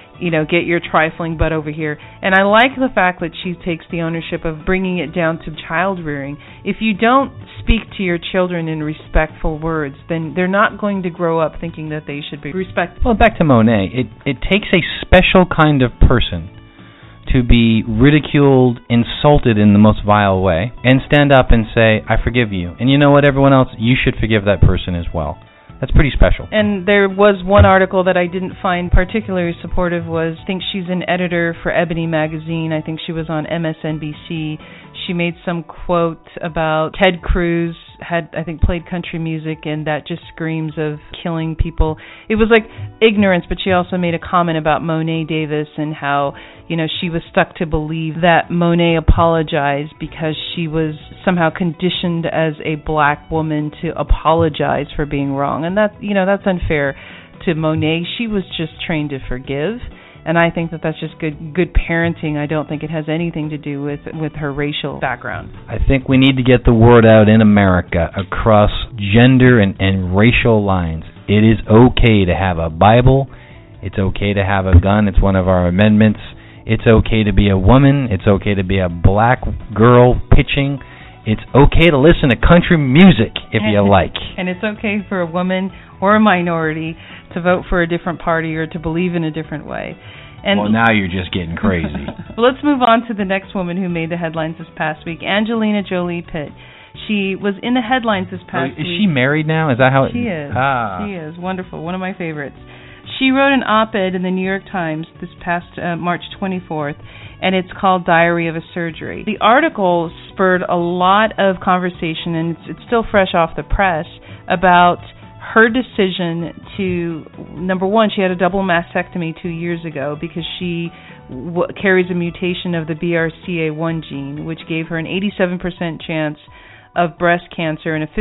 get your trifling butt over here. And I like the fact that she takes the ownership of bringing it down to child rearing. If you don't speak to your children in respectful words, then they're not going to grow up thinking that they should be respectful. Well, back to Mo'ne, it takes a special kind of person to be ridiculed, insulted in the most vile way, and stand up and say, I forgive you. And you know what, everyone else, you should forgive that person as well. That's pretty special. And there was one article that I didn't find particularly supportive was, I think she's an editor for Ebony magazine. I think she was on MSNBC. She made some quote about Ted Cruz had, I think, played country music, and that just screams of killing people. It was like ignorance, but she also made a comment about Mo'ne Davis and how, you know, she was stuck to believe that Mo'ne apologized because she was somehow conditioned as a black woman to apologize for being wrong. And that, you know, that's unfair to Mo'ne. She was just trained to forgive. And I think that that's just good parenting. I don't think it has anything to do with her racial background. I think we need to get the word out in America across gender and racial lines. It is okay to have a Bible. It's okay to have a gun. It's one of our amendments. It's okay to be a woman. It's okay to be a black girl pitching. It's okay to listen to country music if you like. And it's okay for a woman or a minority to vote for a different party or to believe in a different way. And well, now you're just getting crazy. Well, let's move on to the next woman who made the headlines this past week, Angelina Jolie Pitt. She was in the headlines this past week. Is she married now? Is that how it is? She is. She is. Wonderful. One of my favorites. She wrote an op-ed in the New York Times this past March 24th, and it's called Diary of a Surgery. The article spurred a lot of conversation, and it's still fresh off the press, about her decision to, number one, she had a double mastectomy 2 years ago because she carries a mutation of the BRCA1 gene, which gave her an 87% chance of breast cancer and a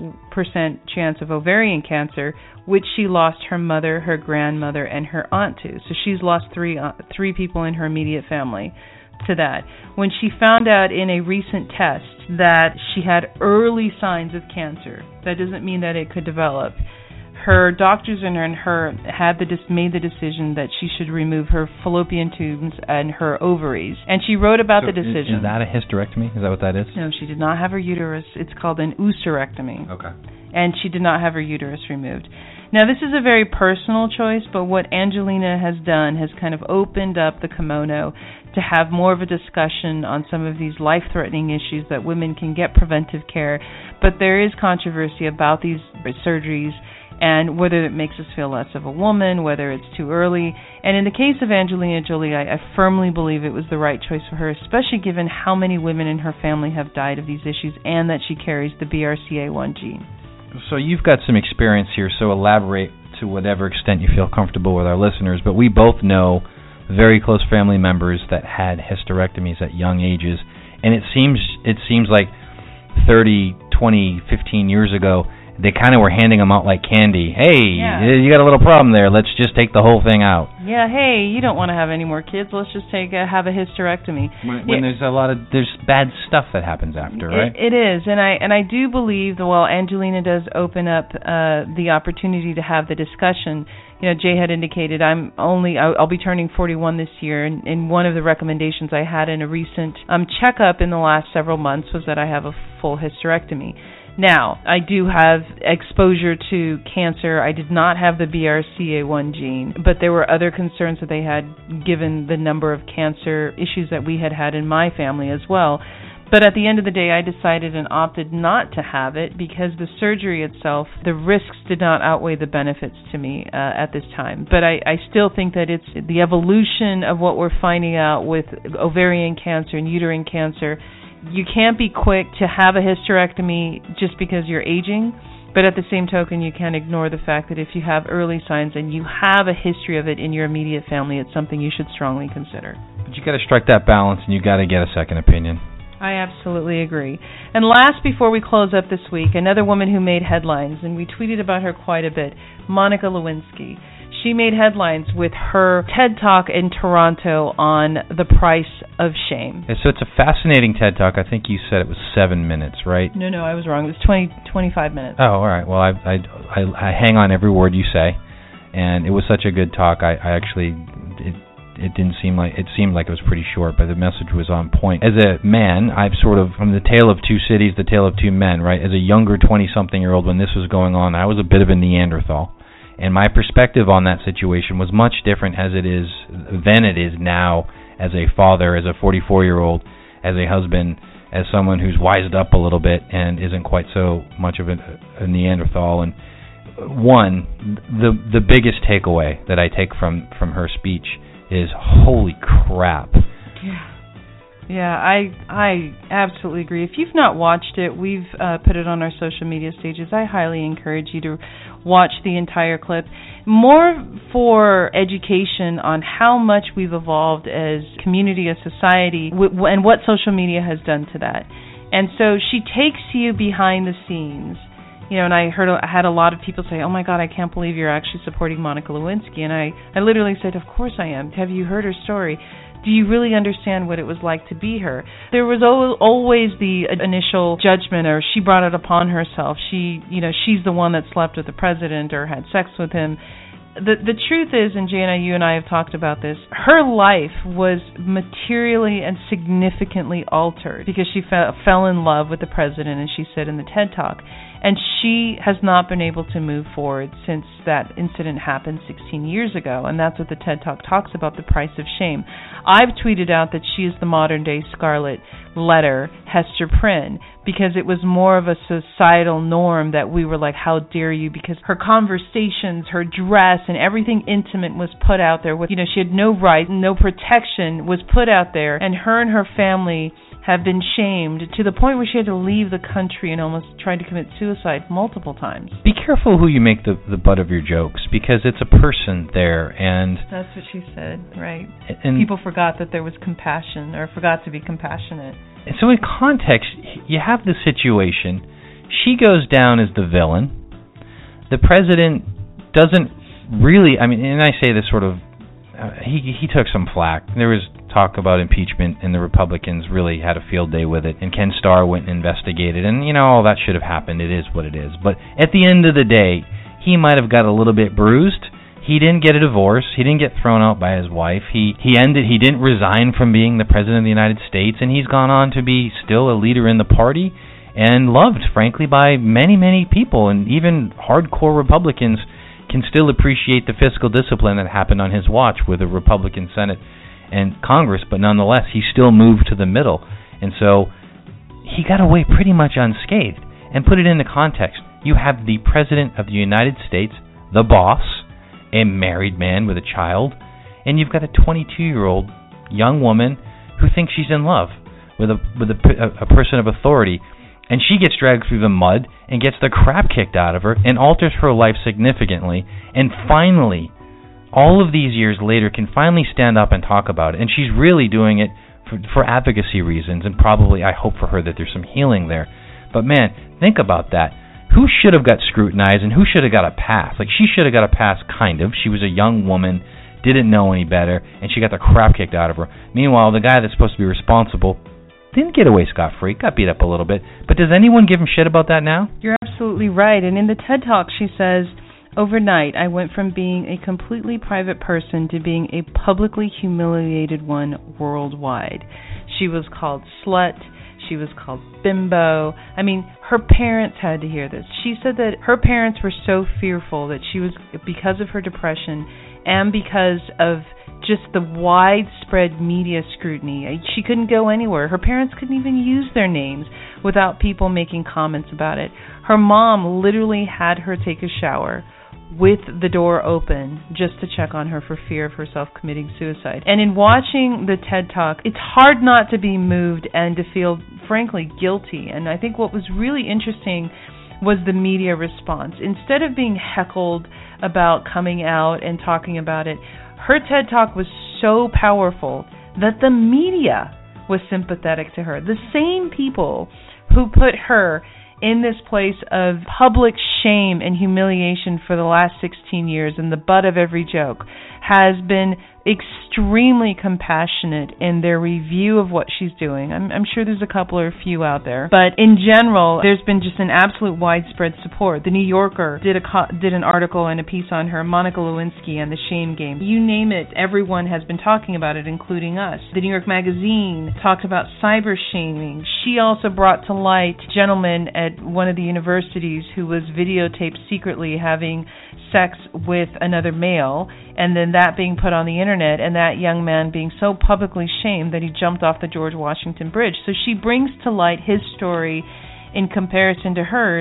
50% chance of ovarian cancer, which she lost her mother, her grandmother, and her aunt to. So she's lost three people in her immediate family to that. When she found out in a recent test that she had early signs of cancer, that doesn't mean that it could develop. Her doctors and her had made the decision that she should remove her fallopian tubes and her ovaries. And she wrote about the decision. Is that a hysterectomy? Is that what that is? No, she did not have her uterus. It's called an oophorectomy. Okay. And she did not have her uterus removed. Now, this is a very personal choice, but what Angelina has done has kind of opened up the kimono to have more of a discussion on some of these life-threatening issues that women can get preventive care. But there is controversy about these surgeries and whether it makes us feel less of a woman, whether it's too early. And in the case of Angelina Jolie, I firmly believe it was the right choice for her, especially given how many women in her family have died of these issues and that she carries the BRCA1 gene. So you've got some experience here, so elaborate to whatever extent you feel comfortable with our listeners. But we both know very close family members that had hysterectomies at young ages. And it seems like 30, 20, 15 years ago, they kind of were handing them out like candy. Hey, you got a little problem there. Let's just take the whole thing out. Yeah, hey, you don't want to have any more kids. Let's just have a hysterectomy. When there's bad stuff that happens after, right? It is, and I do believe that while Angelina does open up the opportunity to have the discussion. You know, Jay had indicated I'll be turning 41 this year, and one of the recommendations I had in a recent checkup in the last several months was that I have a full hysterectomy. Now, I do have exposure to cancer. I did not have the BRCA1 gene, but there were other concerns that they had given the number of cancer issues that we had in my family as well. But at the end of the day, I decided and opted not to have it because the surgery itself, the risks did not outweigh the benefits to me at this time. But I still think that it's the evolution of what we're finding out with ovarian cancer and uterine cancer. You can't be quick to have a hysterectomy just because you're aging, but at the same token, you can't ignore the fact that if you have early signs and you have a history of it in your immediate family, it's something you should strongly consider. But you got to strike that balance, and you got to get a second opinion. I absolutely agree. And last, before we close up this week, another woman who made headlines, and we tweeted about her quite a bit, Monica Lewinsky. She made headlines with her TED Talk in Toronto on the price of shame. So it's a fascinating TED Talk. I think you said it was 7 minutes, right? No, I was wrong. It was 25 minutes. Oh, all right. Well, I hang on every word you say, and it was such a good talk. It seemed like it was pretty short, but the message was on point. As a man, I've sort of, from the tale of two cities, the tale of two men, right? As a younger 20-something-year-old when this was going on, I was a bit of a Neanderthal. And my perspective on that situation was much different than it is now as a father, as a 44-year-old, as a husband, as someone who's wised up a little bit and isn't quite so much of a Neanderthal. And the biggest takeaway that I take from her speech is, holy crap. Yeah. Yeah, I absolutely agree. If you've not watched it, we've put it on our social media stages. I highly encourage you to watch the entire clip, more for education on how much we've evolved as community, as society, and what social media has done to that. And so she takes you behind the scenes. You know, and I had a lot of people say, "Oh my God, I can't believe you're actually supporting Monica Lewinsky." And I literally said, "Of course I am. Have you heard her story? Do you really understand what it was like to be her?" There was always the initial judgment, or she brought it upon herself. She's the one that slept with the president or had sex with him. The truth is, and Jana, you and I have talked about this, her life was materially and significantly altered because she fell in love with the president, as she said in the TED Talk. And she has not been able to move forward since that incident happened 16 years ago. And that's what the TED Talk talks about, the price of shame. I've tweeted out that she is the modern-day Scarlet Letter, Hester Prynne, because it was more of a societal norm that we were like, how dare you? Because her conversations, her dress, and everything intimate was put out there. She had no right, no protection was put out there. And her family have been shamed to the point where she had to leave the country and almost tried to commit suicide multiple times. Be careful who you make the butt of your jokes, because it's a person there, and that's what she said, right? And people forgot that there was compassion, or forgot to be compassionate. And so in context, you have the situation. She goes down as the villain. The president doesn't really, and I say this sort of, he took some flack. There was talk about impeachment, and the Republicans really had a field day with it, and Ken Starr went and investigated, and all that should have happened. It is what it is. But at the end of the day, he might have got a little bit bruised. He didn't get a divorce. He didn't get thrown out by his wife. He didn't resign from being the president of the United States, and he's gone on to be still a leader in the party and loved, frankly, by many, many people, and even hardcore Republicans can still appreciate the fiscal discipline that happened on his watch with a Republican Senate and Congress, but nonetheless, he still moved to the middle. And so he got away pretty much unscathed. And put it into context. You have the President of the United States, the boss, a married man with a child, and you've got a 22-year-old young woman who thinks she's in love with a person of authority. And she gets dragged through the mud and gets the crap kicked out of her and alters her life significantly. And finally, all of these years later, can finally stand up and talk about it. And she's really doing it for advocacy reasons, and probably, I hope for her, that there's some healing there. But man, think about that. Who should have got scrutinized and who should have got a pass? Like, she should have got a pass, kind of. She was a young woman, didn't know any better, and she got the crap kicked out of her. Meanwhile, the guy that's supposed to be responsible didn't get away scot-free, got beat up a little bit. But does anyone give him shit about that now? You're absolutely right. And in the TED Talk, she says, "Overnight, I went from being a completely private person to being a publicly humiliated one worldwide." She was called slut. She was called bimbo. Her parents had to hear this. She said that her parents were so fearful that she was, because of her depression and because of just the widespread media scrutiny, she couldn't go anywhere. Her parents couldn't even use their names without people making comments about it. Her mom literally had her take a shower with the door open just to check on her for fear of herself committing suicide. And in watching the TED Talk, it's hard not to be moved and to feel, frankly, guilty. And I think what was really interesting was the media response. Instead of being heckled about coming out and talking about it, her TED Talk was so powerful that the media was sympathetic to her. The same people who put her in this place of public shame and humiliation for the last 16 years and the butt of every joke has been extremely compassionate in their review of what she's doing. I'm sure there's a couple or a few out there, but in general, there's been just an absolute widespread support. The New Yorker did an article and a piece on her, Monica Lewinsky and the Shame Game. You name it, everyone has been talking about it, including us. The New York Magazine talked about cyber shaming. She also brought to light a gentleman at one of the universities who was videotaped secretly having sex with another male, and then that being put on the internet, and that young man being so publicly shamed that he jumped off the George Washington Bridge. So she brings to light his story in comparison to hers,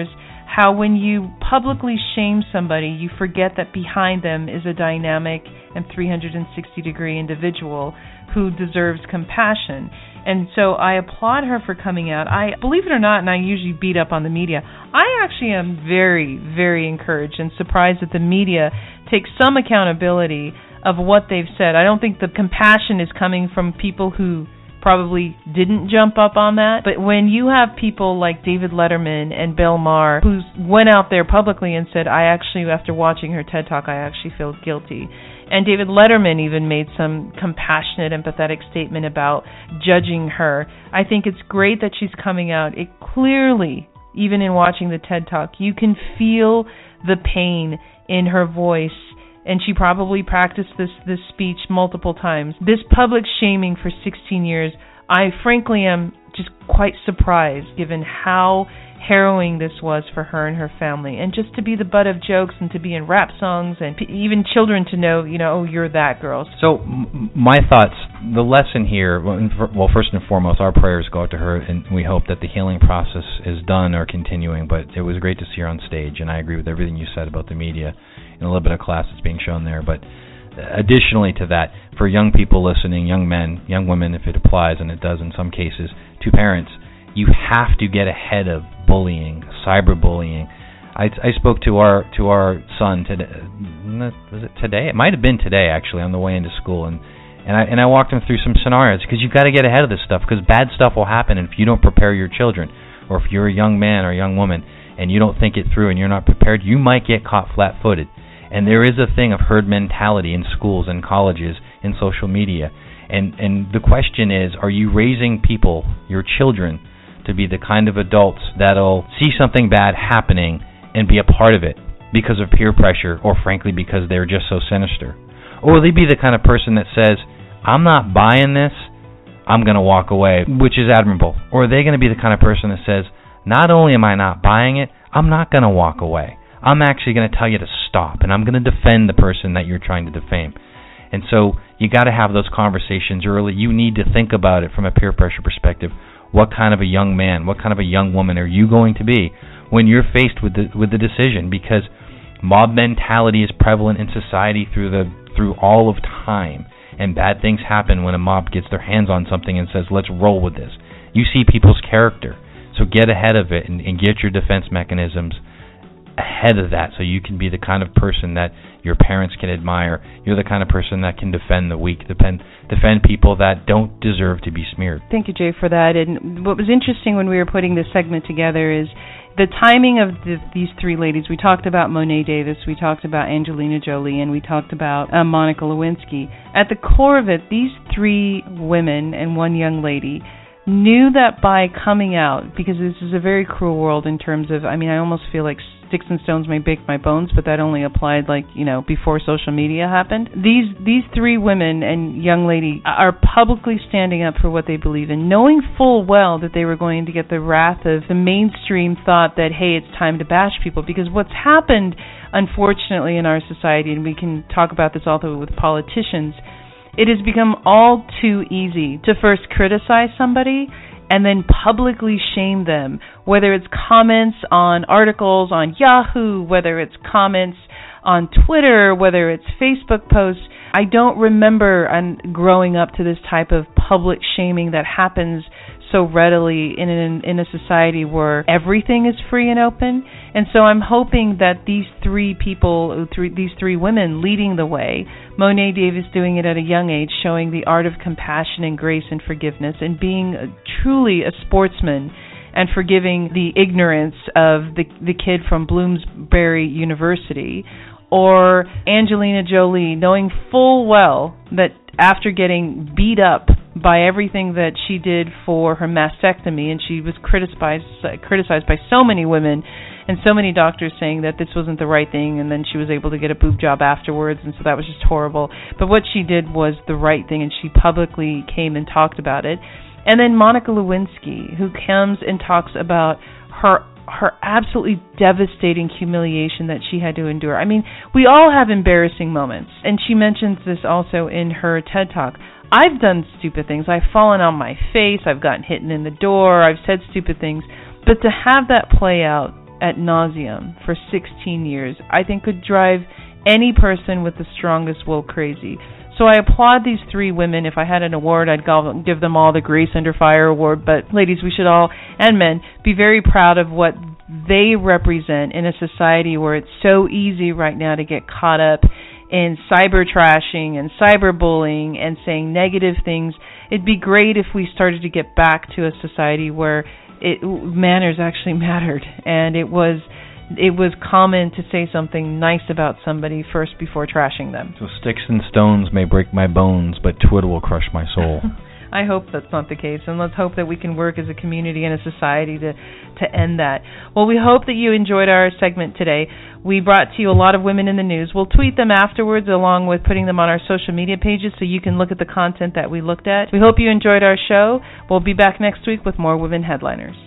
how when you publicly shame somebody, you forget that behind them is a dynamic and 360-degree individual who deserves compassion. And so I applaud her for coming out. I believe it or not, and I usually beat up on the media, I actually am very, very encouraged and surprised that the media takes some accountability of what they've said. I don't think the compassion is coming from people who probably didn't jump up on that. But when you have people like David Letterman and Bill Maher who went out there publicly and said, I actually, after watching her TED Talk, I actually feel guilty. And David Letterman even made some compassionate, empathetic statement about judging her. I think it's great that she's coming out. It clearly, even in watching the TED Talk, you can feel the pain in her voice. And she probably practiced this speech multiple times. This public shaming for 16 years, I frankly am just quite surprised given how harrowing this was for her and her family. And just to be the butt of jokes and to be in rap songs and even children to know, oh, you're that girl. So my thoughts, the lesson here, well, first and foremost, our prayers go out to her, and we hope that the healing process is done or continuing. But it was great to see her on stage, and I agree with everything you said about the media and a little bit of class that's being shown there. But additionally to that, for young people listening, young men, young women, if it applies, and it does in some cases, to parents, you have to get ahead of bullying, cyberbullying. I spoke to our son today. Was it today? It might have been today, actually, on the way into school, and I walked him through some scenarios because you've got to get ahead of this stuff because bad stuff will happen, and if you don't prepare your children, or if you're a young man or a young woman and you don't think it through and you're not prepared, you might get caught flat-footed. And there is a thing of herd mentality in schools and colleges, in social media, and the question is, are you raising people, your children, to be the kind of adults that'll see something bad happening and be a part of it because of peer pressure or frankly because they're just so sinister? Or will they be the kind of person that says, I'm not buying this, I'm going to walk away, which is admirable? Or are they going to be the kind of person that says, not only am I not buying it, I'm not going to walk away. I'm actually going to tell you to stop, and I'm going to defend the person that you're trying to defame. And so you got to have those conversations early. You need to think about it from a peer pressure perspective. What kind of a young man, what kind of a young woman are you going to be when you're faced with the decision? Because mob mentality is prevalent in society through all of time, and bad things happen when a mob gets their hands on something and says, let's roll with this. You see people's character, so get ahead of it and get your defense mechanisms ahead of that so you can be the kind of person that your parents can admire. You're the kind of person that can defend the weak, defend people that don't deserve to be smeared. Thank you, Jay, for that. And what was interesting when we were putting this segment together is the timing of these three ladies. We talked about Mo'ne Davis, we talked about Angelina Jolie, and we talked about Monica Lewinsky. At the core of it, these three women and one young lady knew that by coming out, because this is a very cruel world in terms of, I almost feel like sticks and stones may break my bones, but that only applied before social media happened. These three women and young lady are publicly standing up for what they believe in, knowing full well that they were going to get the wrath of the mainstream thought that, hey, it's time to bash people. Because what's happened, unfortunately, in our society, and we can talk about this also with politicians, it has become all too easy to first criticize somebody and then publicly shame them, whether it's comments on articles on Yahoo, whether it's comments on Twitter, whether it's Facebook posts. I don't remember growing up to this type of public shaming that happens so readily in a society where everything is free and open. And so I'm hoping that these three people, these three women leading the way, Mo'ne Davis doing it at a young age, showing the art of compassion and grace and forgiveness, and being truly a sportsman and forgiving the ignorance of the kid from Bloomsbury University, or Angelina Jolie knowing full well that after getting beat up by everything that she did for her mastectomy, and she was criticized by so many women and so many doctors saying that this wasn't the right thing, and then she was able to get a boob job afterwards, and so that was just horrible. But what she did was the right thing, and she publicly came and talked about it. And then Monica Lewinsky, who comes and talks about her absolutely devastating humiliation that she had to endure. We all have embarrassing moments, and she mentions this also in her TED Talk. I've done stupid things. I've fallen on my face. I've gotten hit in the door. I've said stupid things. But to have that play out ad nauseum for 16 years, I think could drive any person with the strongest will crazy. So I applaud these three women. If I had an award, I'd give them all the Grace Under Fire Award. But ladies, we should all, and men, be very proud of what they represent in a society where it's so easy right now to get caught up in cyber trashing and cyberbullying and saying negative things. It'd be great if we started to get back to a society where manners actually mattered, and it was common to say something nice about somebody first before trashing them. So sticks and stones may break my bones, but Twitter will crush my soul. I hope that's not the case, and let's hope that we can work as a community and a society to end that. Well, we hope that you enjoyed our segment today. We brought to you a lot of women in the news. We'll tweet them afterwards along with putting them on our social media pages so you can look at the content that we looked at. We hope you enjoyed our show. We'll be back next week with more Women Headliners.